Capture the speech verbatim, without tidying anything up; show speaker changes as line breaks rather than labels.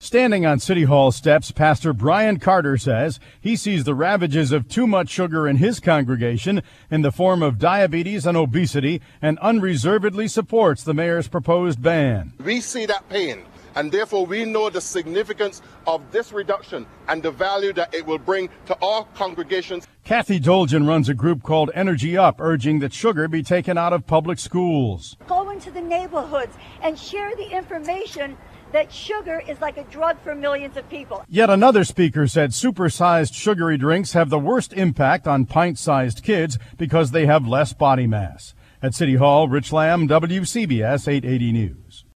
Standing on City Hall steps, Pastor Brian Carter says he sees the ravages of too much sugar in his congregation in the form of diabetes and obesity and unreservedly supports the mayor's proposed ban.
We see that pain, and therefore we know the significance of this reduction and the value that it will bring to all congregations.
Kathy Dolgen runs a group called Energy Up, urging that sugar be taken out of public schools.
Go into the neighborhoods and share the information that sugar is like a drug for millions of people.
Yet another speaker said supersized sugary drinks have the worst impact on pint-sized kids because they have less body mass. At City Hall, Rich Lamb, W C B S eight eighty News.